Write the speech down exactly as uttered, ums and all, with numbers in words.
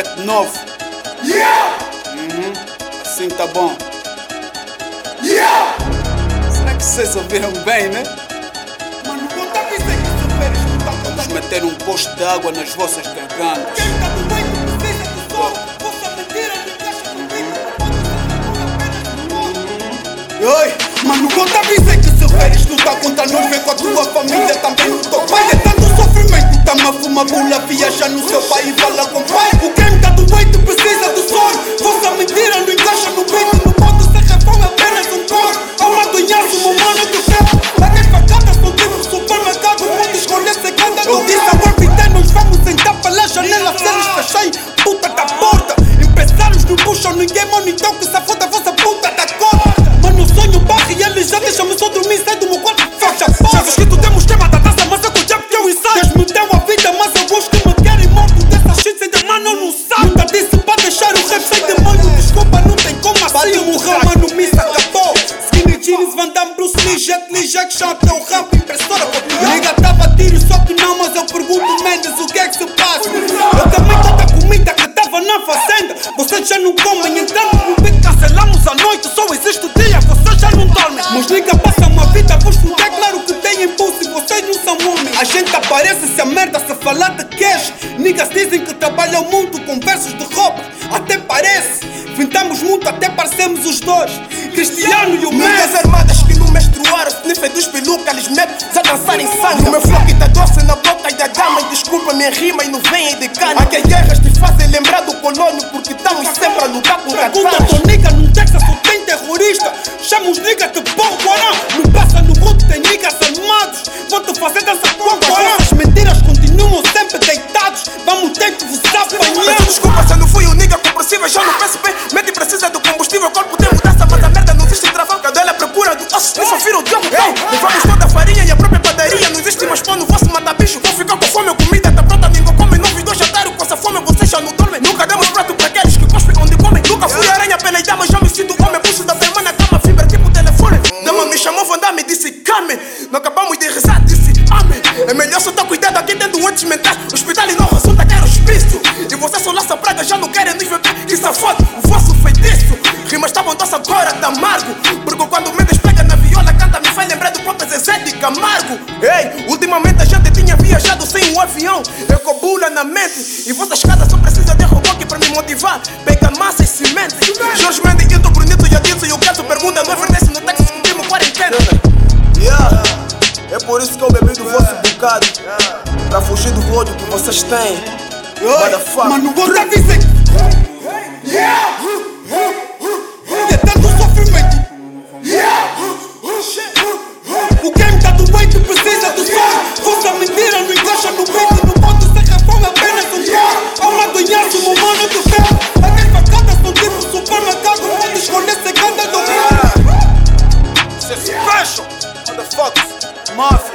tapete novo. Yeah! Uhum. Assim tá bom. Yeah! Será que vocês ouviram bem, né? Mano, não tá dizendo que se férias não tá Vamos contando. meter um posto de água nas vossas gargantas. Quem tá do bem não precisa do sol. Vossa mentira não encaixa comigo. Oi, mano, não tá dizendo que se férias não tá contando. Nós vem com a tua família também no teu pai. É tanto sofrimento, tá-me a fumar bula, viaja no seu pai e fala com o pai. O game tá do bem, tu precisa do sol. Vossa mentira não encaixa no peito. Não pode ser refém, apenas um cor. Alma do nhaço, meu mano do céu. Paguei facadas, não tive no supermercado. Pode escolher secada. Eu disse ao árbitro, nós vamos sentar pela janela. Se eles fecharem, puta da porta. Empresários não puxam ninguém, mano, então que se foda a vossa puta da corda. Mano, sonho barre e eles já deixam-me só dormir. Sai do meu quarto, fecha a porta. Já que tu temos tema da taça, mas é com o diabo que eu ensaio. Deus me deu a vida, mas alguns que me querem morto. Dessas shits ainda, mano, eu não sabe. Nunca disse pra deixar o rap sem demônio. Desculpa, não tem como assim. Bate morreu, mano, miss acabou. Skinny jeans, Van Damme, Bruce Lee, Jet Li, Jackson, até o rap, impressora copiou. Liga, tava a tiro, só que não, mas eu pergunto, Mendes, o que é que se passa? Eu também tanta comida que tava na fazenda. Vocês já não comem, entramos no beat, cancelamos a noite. Só existe o dia, vocês já não dormem. Mas liga, passa uma vida, vos fuder, claro que tem impulso e vocês não são homens. A gente aparece se a merda se falar de cash. Niggas dizem que trabalham muito com versos de roupa. Até parece, vintamos muito, até parecemos os dois. Cristiano e o Messi. Muitas armadas que não menstruaram, sniffem dos peluca, eles metem a dançar em sangue. O meu flow que tá doce na boca e da gama. E desculpa minha rima e não vem de cana. Aqui as guerras te fazem lembrar do colônio, porque estamos sempre a lutar com Pergunta catarros. ao nigga, no Texas só tem terrorista. Chama os niggas de Boko-Haram. Não passa no rodo, tem niggas armados. Vou-te fazer dança com Boko-Haram. As mentiras continuam sempre deitados. Vamos ter que vos apanhar. Peço desculpa se eu não fui o nigga compressível, já não penso bem. Mente precisa do combustível, o corpo tem mudança, mas a merda não existe travão. Cadela à procura do osso, não só vira o diogo. Levamos toda a farinha e a própria padaria. Não existe mais pão, não posso matar bicho. Vou ficar com fome, a comida tá pronta, ninguém come. Não vi dois jantares com essa fome, vocês já não dormem. Nunca demos prato para aqueles que cospem onde comem. Nunca fui aranha pela dama, já me sinto homem. Pulso da firma na cama, fibra tipo telefone. Dama me chamou, Van Damme, disse came. Não acabamos de rezar, disse amém. É melhor só tá cuidado aqui dentro doentes mentais. Hospital e não resulta que era hospício. E vocês só laça praga, já não querem nos ver. Que safado, o vosso feitiço. Rimas estavam doce agora, tá amargo. Porque quando o Mendes pega na viola, canta, me faz lembrar do próprio Zezé de Camargo. Ei, ultimamente a gente tinha viajado sem um avião. Eu com bula na mente. E vossas casas só precisam de reboque pra me motivar. Pega massa e cimento. Jorge Mendes, eu tô bonito, já disse. E eu quero pergunta, não é verdade se no Texas cumprimos quarentena. Yeah. É por isso que eu bebi do vosso bocado. Pra fugir do ódio que vocês têm. Motherfucker. Mano, vou te avisar. Yeah! É tanto sofrimento. Yeah! O game tá do bem, tu precisa do sol. Vossa mentira não encaixa no peito. Não pode ser refém, apenas um cor. Alma do nhaço, meu mano do céu. Paguei facadas, não tive no supermercado. Pode escolher secada do rei. Isso é special, motherfuckers. Mafia.